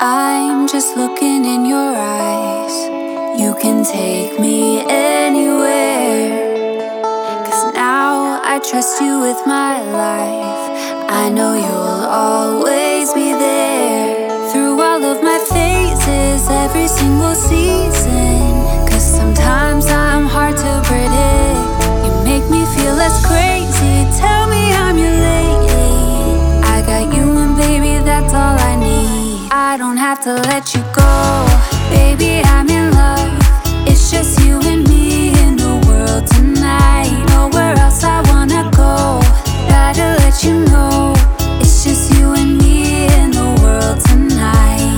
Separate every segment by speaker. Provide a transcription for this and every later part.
Speaker 1: I'm just looking in your eyes. You can take me anywhere. 'Cause now I trust you with my life. I know you'll always be there. Through all of my phases, every single season. 'Cause sometimes I'm hard to predict. You make me feel less crazy. Tell me I'm your lady. I got you and baby, that's all I need. I don't have to let you go. Baby, I'm in love. It's just you and me in the world tonight. Nowhere else I wanna go. Gotta let you know. It's just you and me in the world tonight.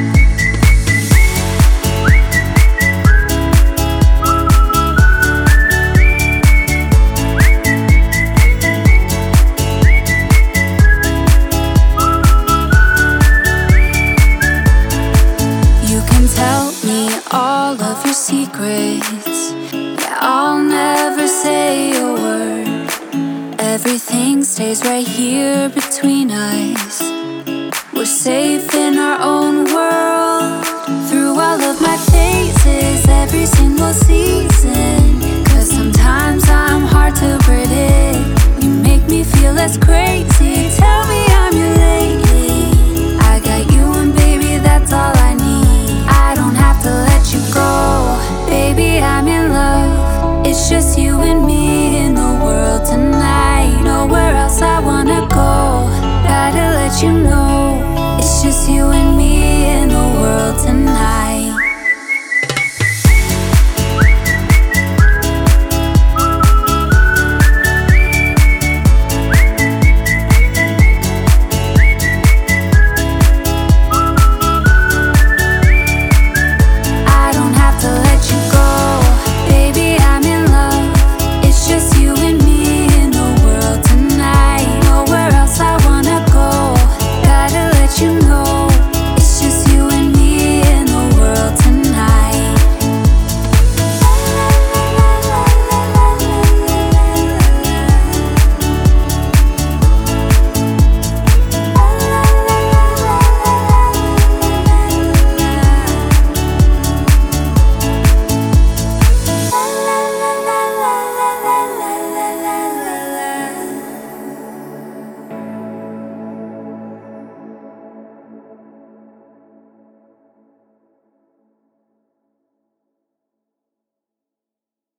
Speaker 1: You can tell me all of your secrets. Yeah, I'll never say a word. Everything stays right here between us. We're safe in our own world. Through all of my phases, every single season. 'Cause sometimes I'm hard to predict. You make me feel less crazy. Tell me I'm your lady. I got you and baby, that's all I need. I don't have to let you go. Baby, I'm in love. It's just you and me in the world tonight. Nowhere else I wanna go. Gotta let you know. It's just you and me in the world tonight.